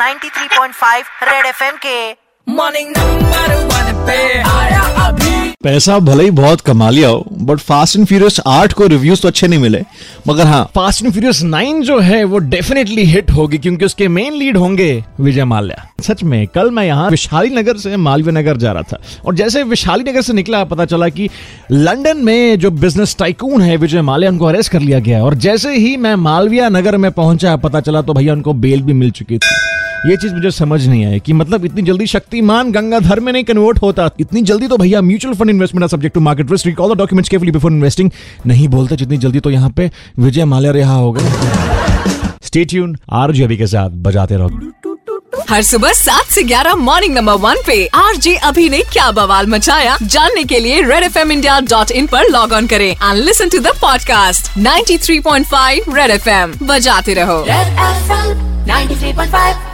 93.5 Red FM के morning number 1 पे आया अभी। पैसा भले ही बहुत कमा लिया हो, बट फास्ट एंड फ्यूरियस 8 को रिव्यूज तो अच्छे नहीं मिले। मगर हाँ, फास्ट एंड फ्यूरियस 9 जो है वो डेफिनेटली हिट होगी, क्योंकि उसके मेन लीड होंगे विजय माल्या। सच में कल मैं यहाँ विशाली नगर से मालवीय नगर जा रहा था, और जैसे विशाली नगर से निकला पता चला कि लंदन में जो बिजनेस टाइकून है विजय माल्या, उनको अरेस्ट कर लिया गया। और जैसे ही मैं मालवीय नगर में पहुंचा, पता चला तो भैया उनको बेल भी मिल चुकी थी। ये चीज मुझे समझ नहीं आई कि मतलब इतनी जल्दी शक्तिमान गंगाधर में नहीं कन्वर्ट होता, इतनी जल्दी तो भैया mutual fund investment subject to market risk, read all the documents carefully before investing नहीं बोलते जितनी जल्दी तो यहाँ पे विजय माल्या रिहा हो गए। स्टे ट्यून्ड, आरजे अभी के साथ बजाते रहो। हर सुबह 7 से 11 मॉर्निंग नंबर 1 पे आरजे अभी ने क्या बवाल मचाया, जानने के लिए redfmindia.in पर लॉग ऑन करें and listen to the podcast 93.5 Red FM. बजाते रहो। Red FM 93.5।